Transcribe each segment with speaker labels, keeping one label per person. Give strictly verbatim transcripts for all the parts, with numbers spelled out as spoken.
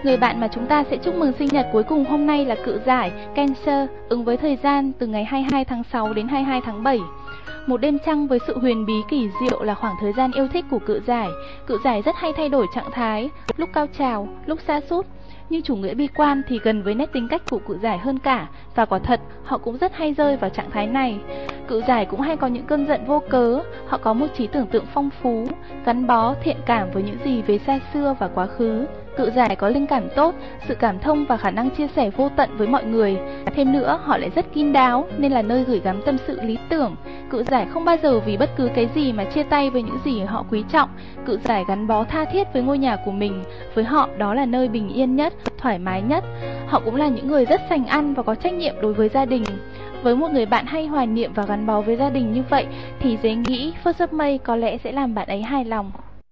Speaker 1: Người bạn mà chúng ta sẽ chúc mừng sinh nhật cuối cùng hôm nay là Cự Giải Cancer, ứng với thời gian từ ngày hai mươi hai tháng sáu đến hai mươi hai tháng bảy. Một đêm trăng với sự huyền bí kỳ diệu là khoảng thời gian yêu thích của Cự Giải. Cự Giải rất hay thay đổi trạng thái, lúc cao trào, lúc sa sút. Nhưng chủ nghĩa bi quan thì gần với nét tính cách của Cự Giải hơn cả, và quả thật họ cũng rất hay rơi vào trạng thái này. Cự Giải cũng hay có những cơn giận vô cớ, họ có một trí tưởng tượng phong phú, gắn bó, thiện cảm với những gì về xa xưa và quá khứ. Cự Giải có linh cảm tốt, sự cảm thông và khả năng chia sẻ vô tận với mọi người. Thêm nữa, họ lại rất kín đáo nên là nơi gửi gắm tâm sự lý tưởng. Cự Giải không bao giờ vì bất cứ cái gì mà chia tay với những gì họ quý trọng. Cự Giải gắn bó tha thiết với ngôi nhà của mình. Với họ, đó là nơi bình yên nhất, thoải mái nhất. Họ cũng là những người rất sành ăn và có trách nhiệm đối với gia đình. Với một người bạn hay hoài niệm và gắn bó với gia đình như vậy thì Dế nghĩ First of May có lẽ sẽ làm bạn ấy hài lòng.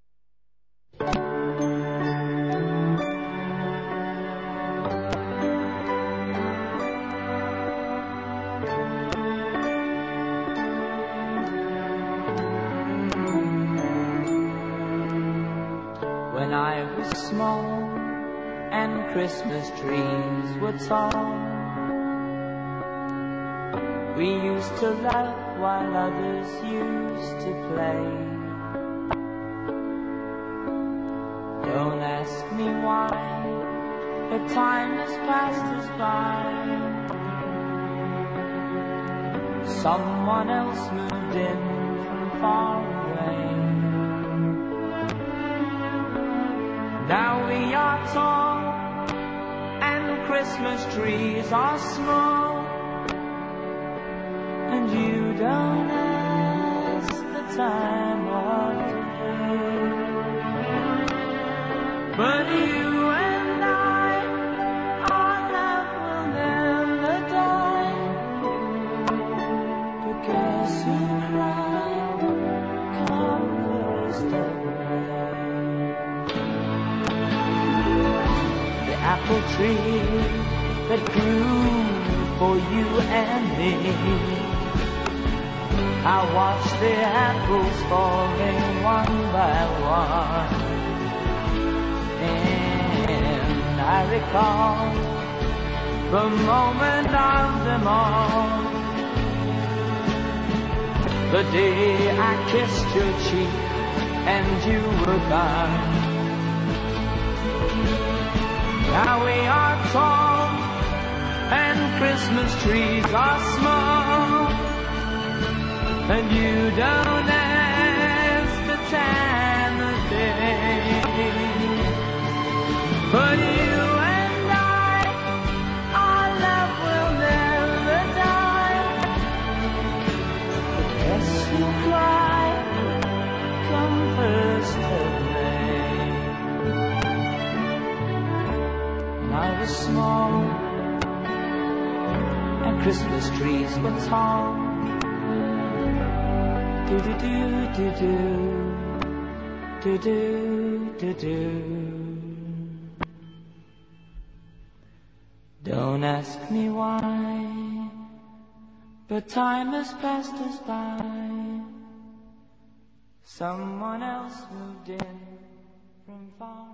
Speaker 2: When I was small and Christmas trees were tall, we used to laugh while others used to play. Don't ask me why, but time has passed us by. Someone else moved in from far away. Now we are tall and Christmas trees are small, and you don't ask the time of day. But you and I, our love will never die. But guess who cried come first of May? The apple tree that grew for you and me, I watched the apples falling one by one, and I recall the moment of them all, the day I kissed your cheek and you were gone. Now we are tall and Christmas trees are small, and you don't ask the time of day. But you and I, our love will never die. But guess who cried come first of May? When I was small and Christmas trees were tall, do do do do do do do do. Don't ask me why, but time has passed us by. Someone else moved in from far.